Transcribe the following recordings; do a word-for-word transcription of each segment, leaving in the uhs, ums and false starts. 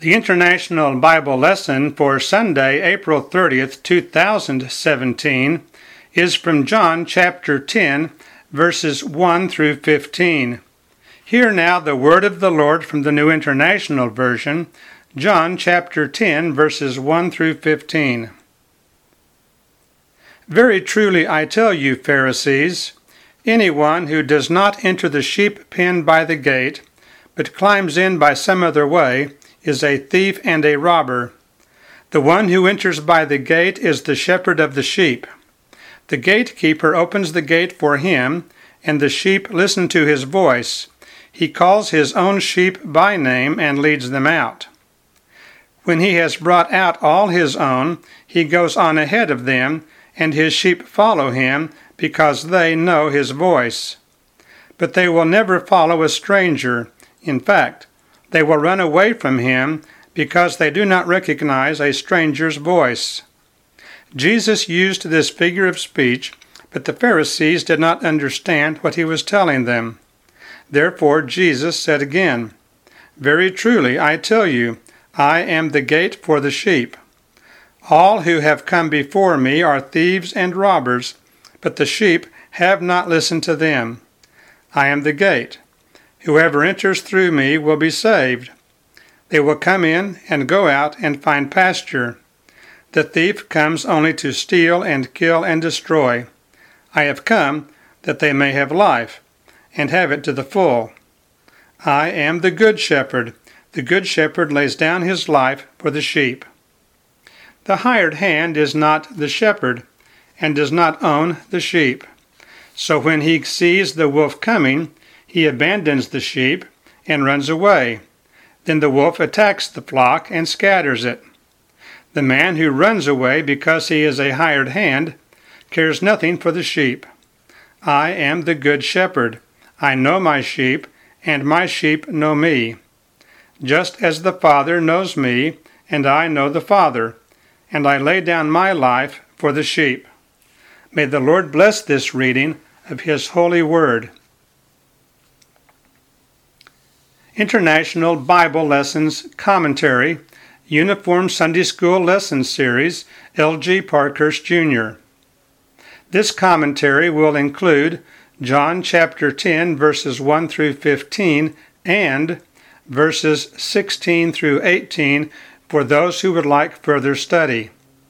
The International Bible Lesson for Sunday, April thirtieth, two thousand seventeen, is from John chapter ten, verses one through fifteen. Hear now the word of the Lord from the New International Version, John chapter ten, verses one through fifteen. Very truly I tell you, Pharisees, anyone who does not enter the sheep pen by the gate, but climbs in by some other way, is a thief and a robber. The one who enters by the gate is the shepherd of the sheep. The gatekeeper opens the gate for him, and the sheep listen to his voice. He calls his own sheep by name and leads them out. When he has brought out all his own, he goes on ahead of them, and his sheep follow him because they know his voice. But they will never follow a stranger. In fact, they will run away from him because they do not recognize a stranger's voice. Jesus used this figure of speech, but the Pharisees did not understand what he was telling them. Therefore Jesus said again, "Very truly I tell you, I am the gate for the sheep. All who have come before me are thieves and robbers, but the sheep have not listened to them. I am the gate. Whoever enters through me will be saved. They will come in and go out and find pasture. The thief comes only to steal and kill and destroy. I have come that they may have life, and have it to the full. I am the good shepherd. The good shepherd lays down his life for the sheep. The hired hand is not the shepherd, and does not own the sheep. So when he sees the wolf coming, he abandons the sheep and runs away. Then the wolf attacks the flock and scatters it. The man who runs away because he is a hired hand cares nothing for the sheep. I am the good shepherd. I know my sheep, and my sheep know me. Just as the Father knows me, and I know the Father, and I lay down my life for the sheep." May the Lord bless this reading of His holy word. International Bible Lessons Commentary, Uniform Sunday School Lesson Series, L G Parkhurst Junior This commentary will include John chapter ten, verses one through fifteen, and verses sixteen through eighteen for those who would like further study.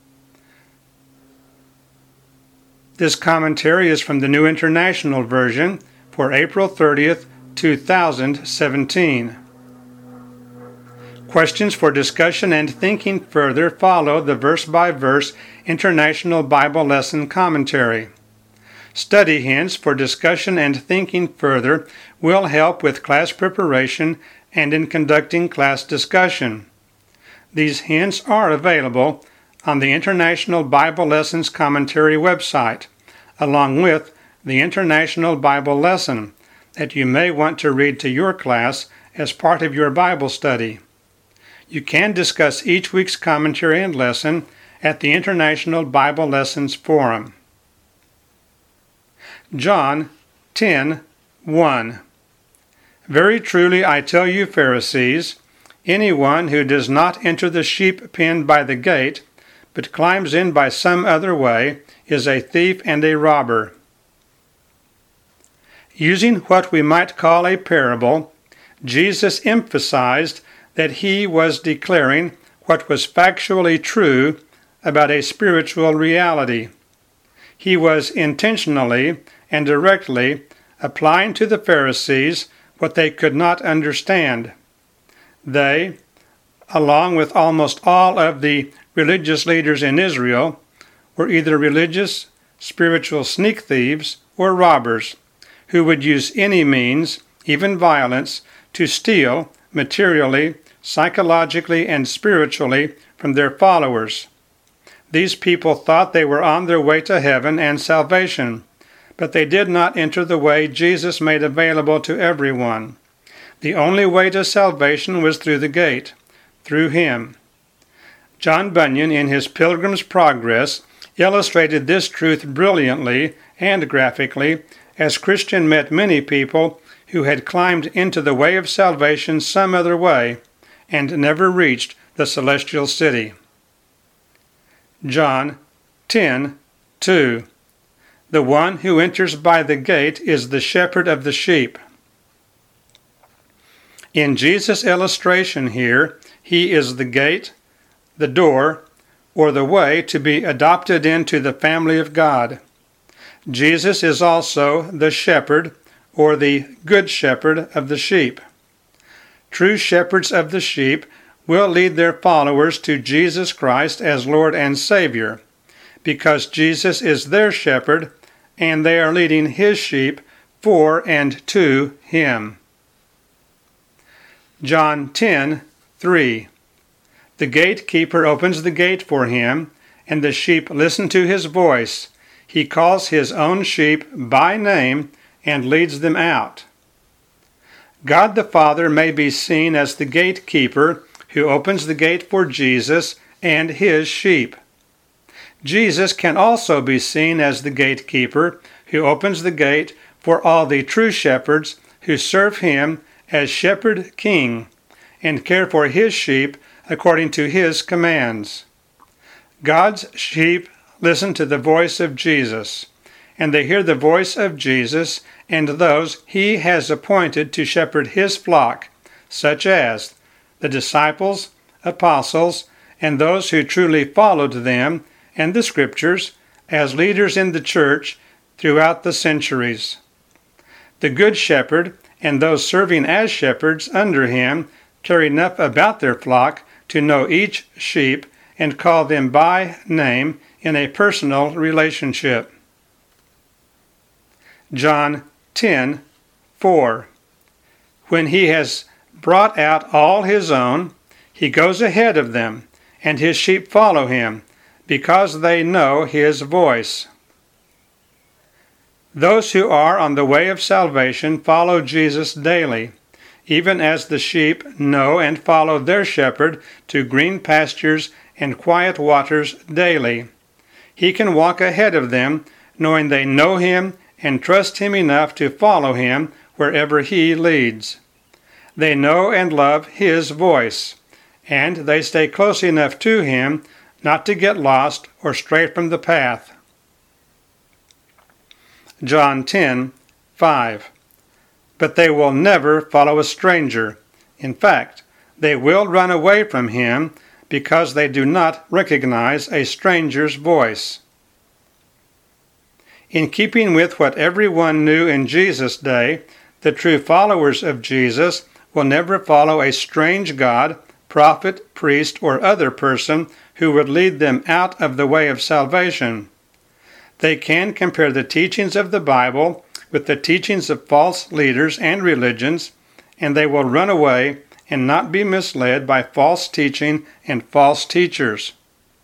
This commentary is from the New International Version for April thirtieth, two thousand seventeen. Questions for discussion and thinking further follow the verse-by-verse International Bible Lesson Commentary. Study hints for discussion and thinking further will help with class preparation and in conducting class discussion. These hints are available on the International Bible Lessons Commentary website, along with the International Bible Lesson that you may want to read to your class as part of your Bible study. You can discuss each week's commentary and lesson at the International Bible Lessons Forum. John ten one. Very truly I tell you, Pharisees, anyone who does not enter the sheep pen by the gate, but climbs in by some other way, is a thief and a robber. Using what we might call a parable, Jesus emphasized that he was declaring what was factually true about a spiritual reality. He was intentionally and directly applying to the Pharisees what they could not understand. They, along with almost all of the religious leaders in Israel, were either religious, spiritual sneak thieves, or robbers, who would use any means, even violence, to steal materially, psychologically, and spiritually from their followers. These people thought they were on their way to heaven and salvation, but they did not enter the way Jesus made available to everyone. The only way to salvation was through the gate, through Him. John Bunyan, in his Pilgrim's Progress, illustrated this truth brilliantly and graphically as Christian met many people who had climbed into the way of salvation some other way, and never reached the celestial city. John ten two. The one who enters by the gate is the shepherd of the sheep. In Jesus' illustration here, he is the gate, the door, or the way to be adopted into the family of God. Jesus is also the shepherd, or the good shepherd of the sheep. True shepherds of the sheep will lead their followers to Jesus Christ as Lord and Savior, because Jesus is their shepherd, and they are leading his sheep for and to him. John ten three. The gatekeeper opens the gate for him, and the sheep listen to his voice. He calls his own sheep by name and leads them out. God the Father may be seen as the gatekeeper who opens the gate for Jesus and his sheep. Jesus can also be seen as the gatekeeper who opens the gate for all the true shepherds who serve him as shepherd king and care for his sheep according to his commands. God's sheep listen to the voice of Jesus, and they hear the voice of Jesus and those he has appointed to shepherd his flock, such as the disciples, apostles, and those who truly followed them and the Scriptures as leaders in the church throughout the centuries. The Good Shepherd and those serving as shepherds under him care enough about their flock to know each sheep and call them by name in a personal relationship. John ten four. When he has brought out all his own, he goes ahead of them, and his sheep follow him, because they know his voice. Those who are on the way of salvation follow Jesus daily, even as the sheep know and follow their shepherd to green pastures and quiet waters daily. He can walk ahead of them, knowing they know him and trust him enough to follow him wherever he leads. They know and love his voice, and they stay close enough to him not to get lost or stray from the path. John ten five. But they will never follow a stranger. In fact, they will run away from him because they do not recognize a stranger's voice. In keeping with what everyone knew in Jesus' day, the true followers of Jesus will never follow a strange god, prophet, priest, or other person who would lead them out of the way of salvation. They can compare the teachings of the Bible with the teachings of false leaders and religions, and they will run away and not be misled by false teaching and false teachers.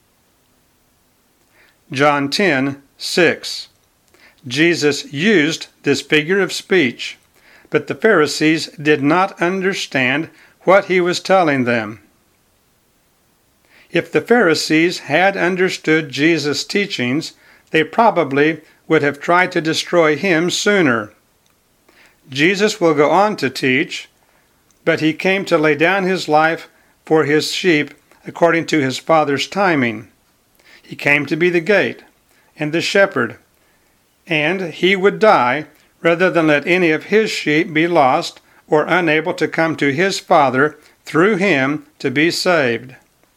John ten six. Jesus used this figure of speech, but the Pharisees did not understand what he was telling them. If the Pharisees had understood Jesus' teachings, they probably would have tried to destroy him sooner. Jesus will go on to teach, but he came to lay down his life for his sheep according to his Father's timing. He came to be the gate and the shepherd, and he would die rather than let any of his sheep be lost or unable to come to his Father through him to be saved.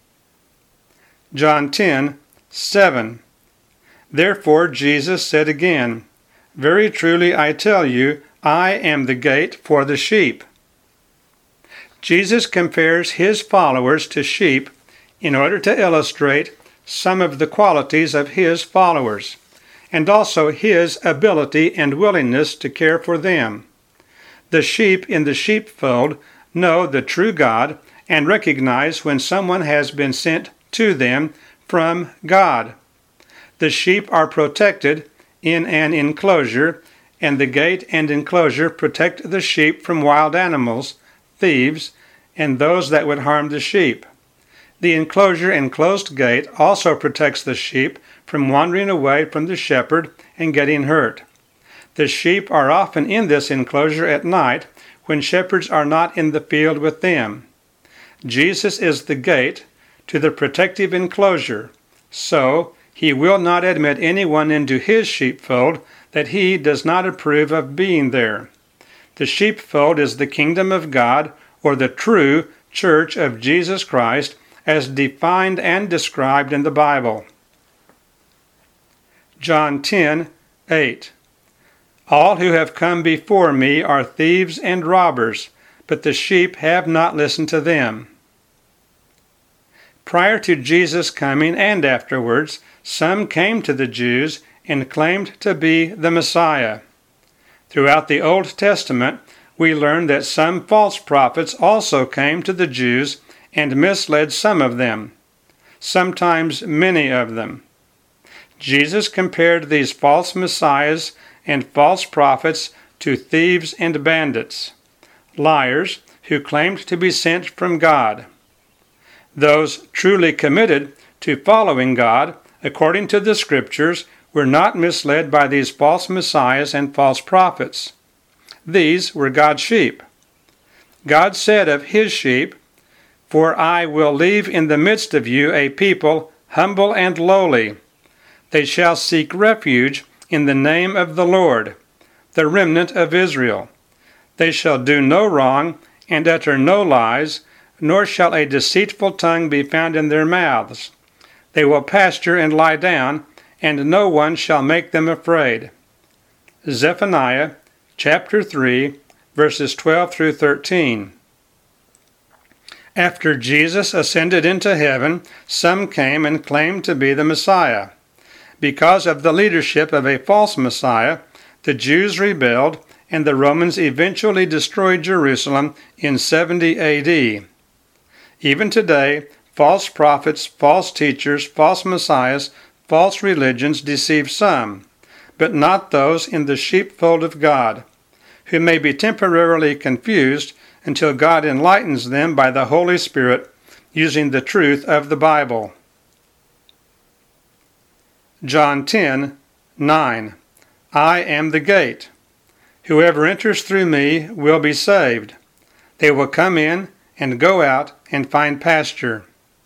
John ten seven. Therefore Jesus said again, Very truly I tell you, I am the gate for the sheep. Jesus compares his followers to sheep in order to illustrate some of the qualities of his followers, and also his ability and willingness to care for them. The sheep in the sheepfold know the true God and recognize when someone has been sent to them from God. The sheep are protected in an enclosure, and the gate and enclosure protect the sheep from wild animals, thieves, and those that would harm the sheep. The enclosure and closed gate also protects the sheep from wandering away from the shepherd and getting hurt. The sheep are often in this enclosure at night when shepherds are not in the field with them. Jesus is the gate to the protective enclosure, so he will not admit anyone into his sheepfold that he does not approve of being there. The sheepfold is the kingdom of God, or the true church of Jesus Christ, as defined and described in the Bible. John ten eight. All who have come before me are thieves and robbers, but the sheep have not listened to them. Prior to Jesus' coming and afterwards, some came to the Jews and claimed to be the Messiah. Throughout the Old Testament, we learn that some false prophets also came to the Jews and misled some of them, sometimes many of them. Jesus compared these false messiahs and false prophets to thieves and bandits, liars who claimed to be sent from God. Those truly committed to following God, according to the Scriptures, were not misled by these false messiahs and false prophets. These were God's sheep. God said of his sheep, "For I will leave in the midst of you a people humble and lowly. They shall seek refuge in the name of the Lord, the remnant of Israel. They shall do no wrong and utter no lies, nor shall a deceitful tongue be found in their mouths. They will pasture and lie down, and no one shall make them afraid." Zephaniah chapter three, verses twelve through thirteen. After Jesus ascended into heaven, some came and claimed to be the Messiah. Because of the leadership of a false Messiah, the Jews rebelled, and the Romans eventually destroyed Jerusalem in seventy A D. Even today, false prophets, false teachers, false messiahs, false religions deceive some, but not those in the sheepfold of God, who may be temporarily confused until God enlightens them by the Holy Spirit using the truth of the Bible. John ten nine. I am the gate. Whoever enters through me will be saved. They will come in and go out and find pasture.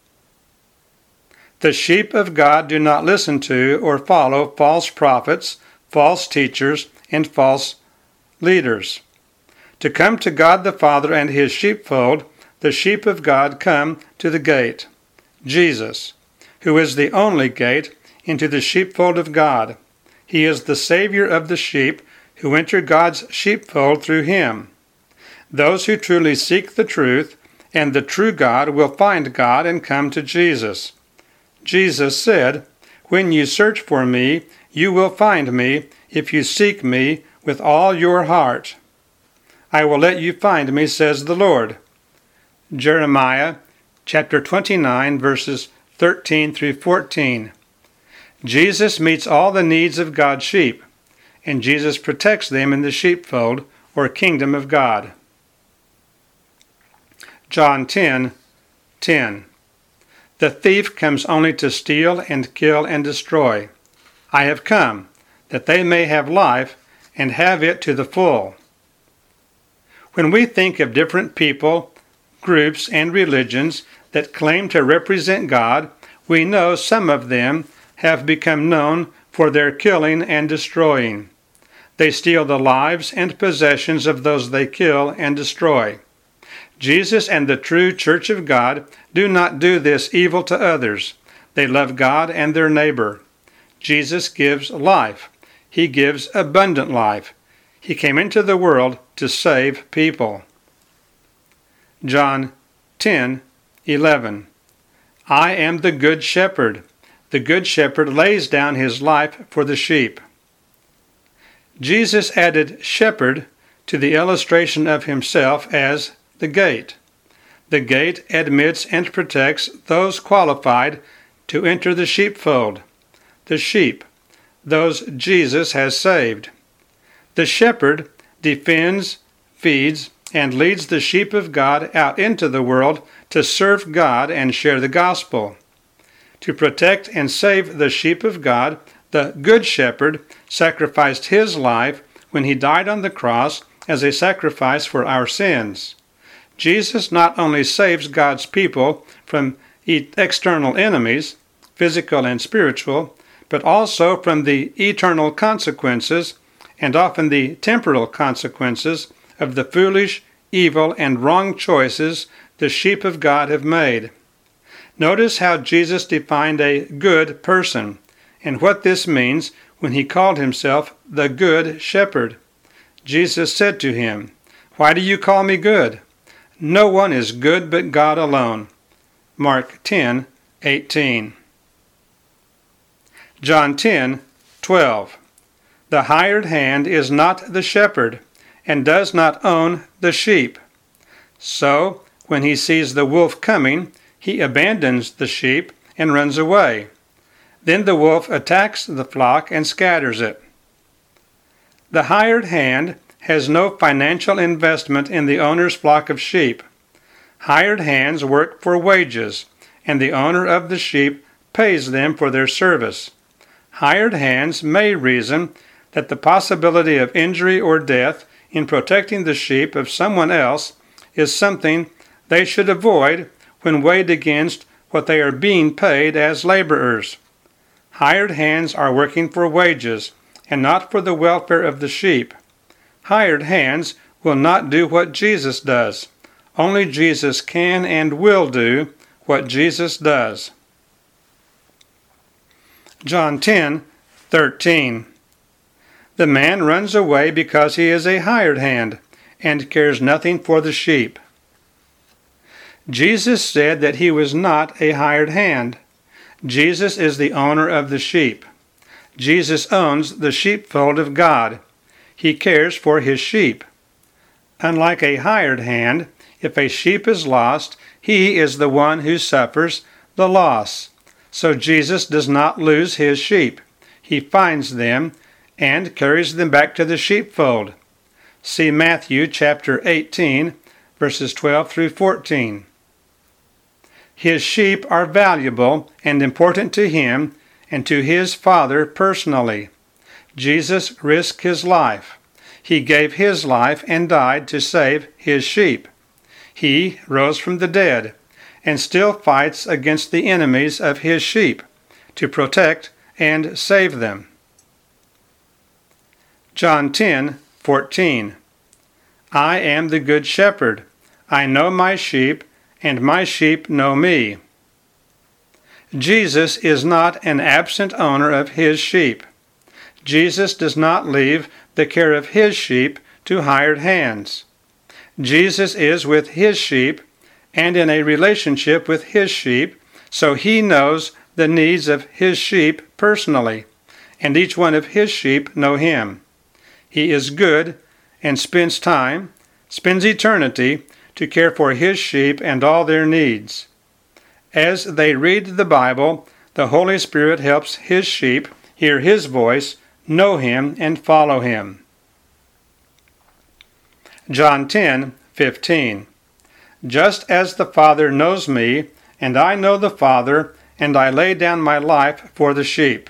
The sheep of God do not listen to or follow false prophets, false teachers, and false leaders. To come to God the Father and his sheepfold, the sheep of God come to the gate, Jesus, who is the only gate into the sheepfold of God. He is the Savior of the sheep who enter God's sheepfold through him. Those who truly seek the truth and the true God will find God and come to Jesus. Jesus said, "When you search for me, you will find me if you seek me with all your heart. I will let you find me, says the Lord." Jeremiah chapter twenty-nine, verses thirteen through fourteen. Jesus meets all the needs of God's sheep, and Jesus protects them in the sheepfold, or kingdom of God. John ten ten. The thief comes only to steal and kill and destroy. I have come, that they may have life, and have it to the full. When we think of different people, groups, and religions that claim to represent God, we know some of them have become known for their killing and destroying. They steal the lives and possessions of those they kill and destroy. Jesus and the true Church of God do not do this evil to others. They love God and their neighbor. Jesus gives life. He gives abundant life. He came into the world to save people. John ten eleven. I am the good shepherd. The good shepherd lays down his life for the sheep. Jesus added shepherd to the illustration of himself as the gate. The gate admits and protects those qualified to enter the sheepfold, the sheep, those Jesus has saved. The shepherd defends, feeds, and leads the sheep of God out into the world to serve God and share the gospel. To protect and save the sheep of God, the Good Shepherd sacrificed his life when he died on the cross as a sacrifice for our sins. Jesus not only saves God's people from external enemies, physical and spiritual, but also from the eternal consequences, and often the temporal consequences, of the foolish, evil, and wrong choices the sheep of God have made. Notice how Jesus defined a good person, and what this means when he called himself the Good Shepherd. Jesus said to him, "Why do you call me good? No one is good but God alone." Mark ten eighteen. John ten twelve. The hired hand is not the shepherd, and does not own the sheep. So, when he sees the wolf coming, he abandons the sheep and runs away. Then the wolf attacks the flock and scatters it. The hired hand has no financial investment in the owner's flock of sheep. Hired hands work for wages, and the owner of the sheep pays them for their service. Hired hands may reason that the possibility of injury or death in protecting the sheep of someone else is something they should avoid when weighed against what they are being paid as laborers. Hired hands are working for wages and not for the welfare of the sheep. Hired hands will not do what Jesus does. Only Jesus can and will do what Jesus does. John ten thirteen. The man runs away because he is a hired hand and cares nothing for the sheep. Jesus said that he was not a hired hand. Jesus is the owner of the sheep. Jesus owns the sheepfold of God. He cares for his sheep. Unlike a hired hand, if a sheep is lost, he is the one who suffers the loss. So Jesus does not lose his sheep. He finds them and carries them back to the sheepfold. See Matthew chapter eighteen, verses twelve through fourteen. His sheep are valuable and important to him and to his Father personally. Jesus risked his life. He gave his life and died to save his sheep. He rose from the dead and still fights against the enemies of his sheep to protect and save them. John ten fourteen. I am the good shepherd. I know my sheep, and my sheep know me. Jesus is not an absent owner of his sheep. Jesus does not leave the care of his sheep to hired hands. Jesus is with his sheep and in a relationship with his sheep, so he knows the needs of his sheep personally, and each one of his sheep know him. He is good and spends time, spends eternity, to care for his sheep and all their needs. As they read the Bible, the Holy Spirit helps his sheep hear his voice, know him, and follow him. John ten fifteen. Just as the Father knows me, and I know the Father, and I lay down my life for the sheep.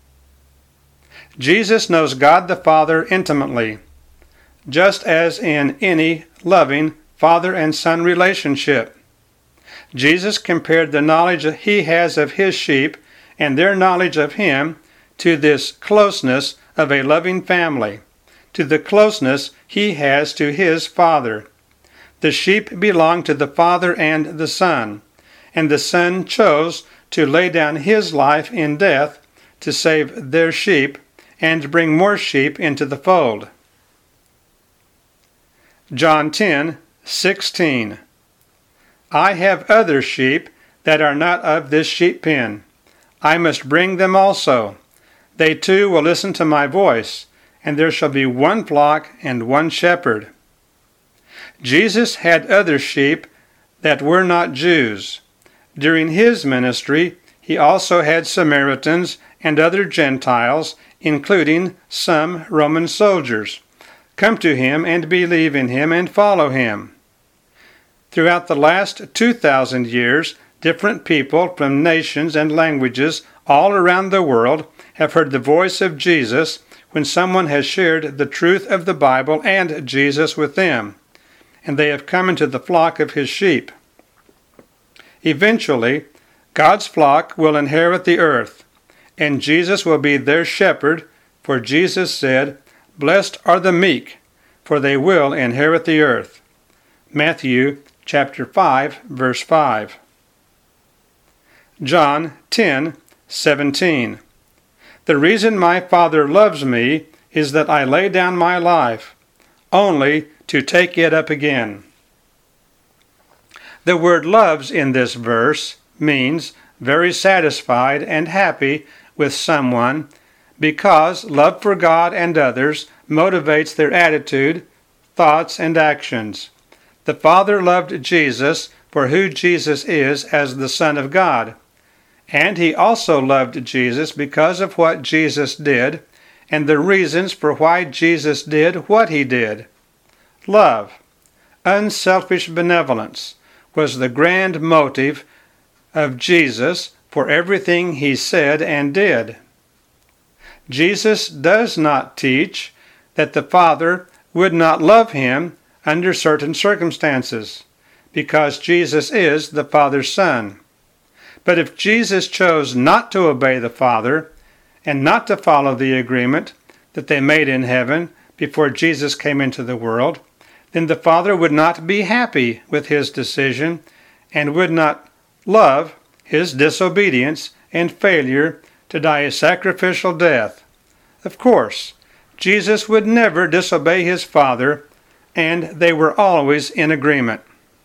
Jesus knows God the Father intimately, just as in any loving father and son relationship. Jesus compared the knowledge he has of his sheep and their knowledge of him to this closeness of a loving family, to the closeness he has to his Father. The sheep belong to the Father and the Son, and the Son chose to lay down his life in death to save their sheep and bring more sheep into the fold. John ten sixteen. I have other sheep that are not of this sheep pen. I must bring them also. They too will listen to my voice, and there shall be one flock and one shepherd. Jesus had other sheep that were not Jews. During his ministry, he also had Samaritans and other Gentiles, including some Roman soldiers, come to him and believe in him and follow him. Throughout the last two thousand years, different people from nations and languages all around the world have heard the voice of Jesus when someone has shared the truth of the Bible and Jesus with them. and they have come into the flock of his sheep. Eventually, God's flock will inherit the earth, and Jesus will be their shepherd, for Jesus said, "Blessed are the meek, for they will inherit the earth." Matthew chapter five, verse five. John ten, seventeen. "The reason my Father loves me is that I lay down my life, only to take it up again." The word loves in this verse means very satisfied and happy with someone, because love for God and others motivates their attitude, thoughts, and actions. The Father loved Jesus for who Jesus is as the Son of God, and he also loved Jesus because of what Jesus did and the reasons for why Jesus did what he did. Love, unselfish benevolence, was the grand motive of Jesus for everything he said and did. Jesus does not teach that the Father would not love him under certain circumstances, because Jesus is the Father's Son. But if Jesus chose not to obey the Father and not to follow the agreement that they made in heaven before Jesus came into the world, then the Father would not be happy with his decision and would not love his disobedience and failure to die a sacrificial death. Of course, Jesus would never disobey his Father, and they were always in agreement.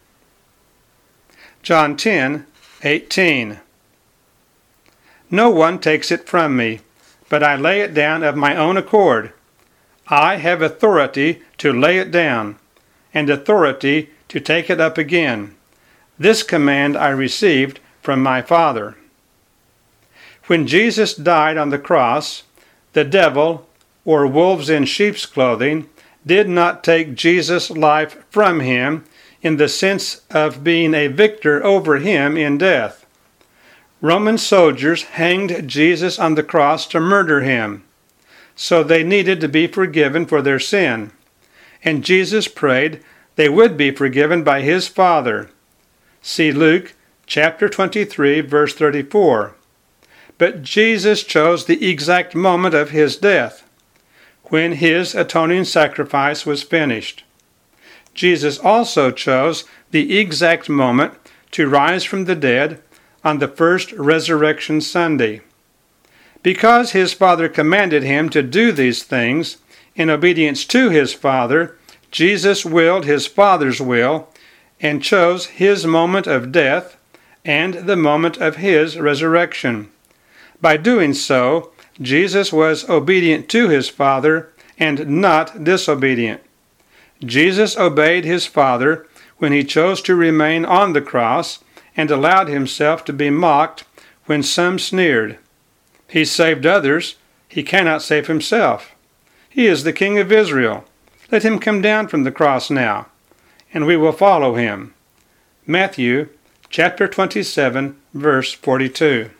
John ten, eighteen. "No one takes it from me, but I lay it down of my own accord. I have authority to lay it down, and authority to take it up again. This command I received from my Father." When Jesus died on the cross, the devil, or wolves in sheep's clothing, did not take Jesus' life from him in the sense of being a victor over him in death. Roman soldiers hanged Jesus on the cross to murder him, so they needed to be forgiven for their sin, and Jesus prayed they would be forgiven by his Father. See Luke chapter twenty-three, verse thirty-four. But Jesus chose the exact moment of his death, when his atoning sacrifice was finished. Jesus also chose the exact moment to rise from the dead on the first Resurrection Sunday. Because his Father commanded him to do these things, in obedience to his Father, Jesus willed his Father's will and chose his moment of death and the moment of his resurrection. By doing so, Jesus was obedient to his Father and not disobedient. Jesus obeyed his Father when he chose to remain on the cross and allowed himself to be mocked when some sneered. He saved others. He cannot save himself. He is the King of Israel. Let him come down from the cross now, and we will follow him. Matthew chapter twenty-seven, verse forty-two.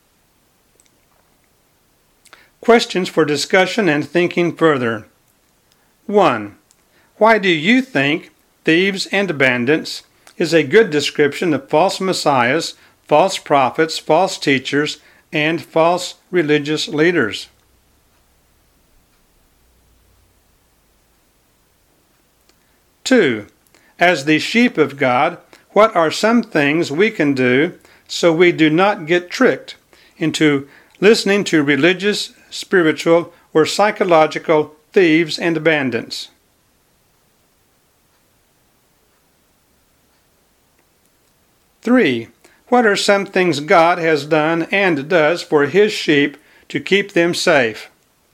Questions for discussion and thinking further. one. Why do you think thieves and bandits is a good description of false messiahs, false prophets, false teachers, and false religious leaders? two. As the sheep of God, what are some things we can do so we do not get tricked into listening to religious, spiritual, or psychological thieves and bandits? three. What are some things God has done and does for his sheep to keep them safe?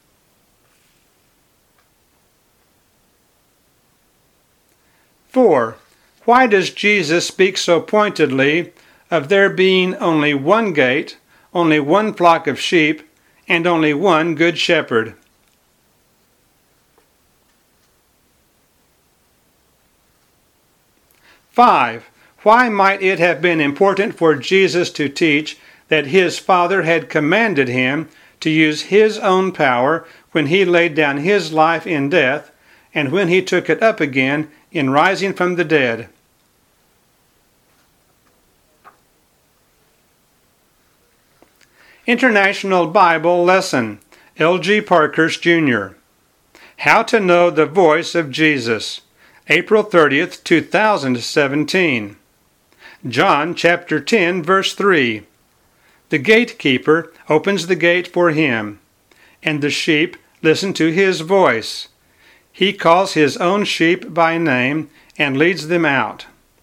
four. Why does Jesus speak so pointedly of there being only one gate, only one flock of sheep, and only one good shepherd? five. Why might it have been important for Jesus to teach that his Father had commanded him to use his own power when he laid down his life in death and when he took it up again in rising from the dead. International Bible Lesson, L G Parkhurst Junior How to Know the Voice of Jesus, April thirtieth, two thousand seventeen. John chapter ten, verse three. The gatekeeper opens the gate for him, and the sheep listen to his voice. He calls his own sheep by name and leads them out.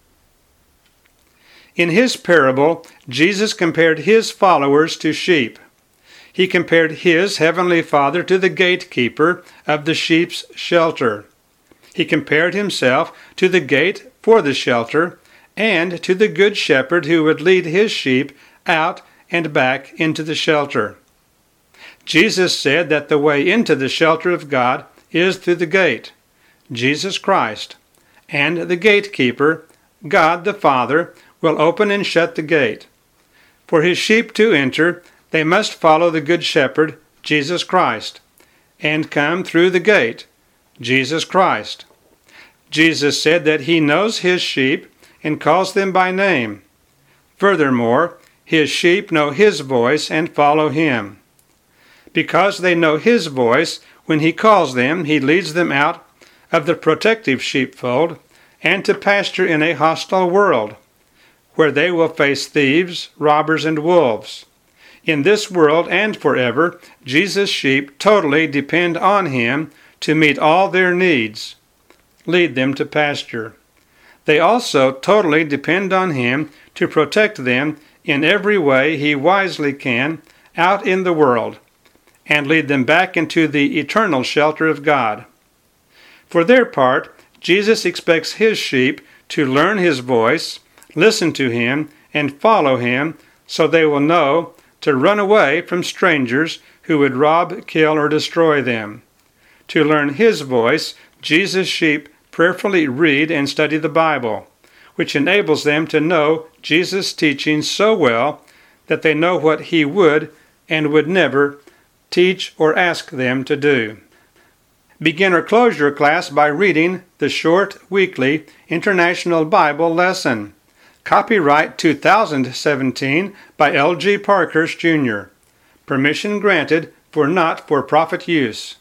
In his parable, Jesus compared his followers to sheep. He compared his heavenly Father to the gatekeeper of the sheep's shelter. He compared himself to the gate for the shelter and to the good shepherd who would lead his sheep out and back into the shelter. Jesus said that the way into the shelter of God is through the gate, Jesus Christ, and the gatekeeper, God the Father, will open and shut the gate. For his sheep to enter, they must follow the Good Shepherd, Jesus Christ, and come through the gate, Jesus Christ. Jesus said that he knows his sheep and calls them by name. Furthermore, his sheep know his voice and follow him. Because they know his voice, when he calls them, he leads them out of the protective sheepfold and to pasture in a hostile world, where they will face thieves, robbers, and wolves. In this world and forever, Jesus' sheep totally depend on him to meet all their needs, lead them to pasture. They also totally depend on him to protect them in every way he wisely can out in the world, and lead them back into the eternal shelter of God. For their part, Jesus expects his sheep to learn his voice, listen to him, and follow him, so they will know to run away from strangers who would rob, kill, or destroy them. To learn his voice, Jesus' sheep prayerfully read and study the Bible, which enables them to know Jesus' teaching so well that they know what he would and would never teach or ask them to do. Begin or close your class by reading the short, weekly International Bible Lesson. Copyright two thousand seventeen by L G Parkhurst Junior Permission granted for not-for-profit use.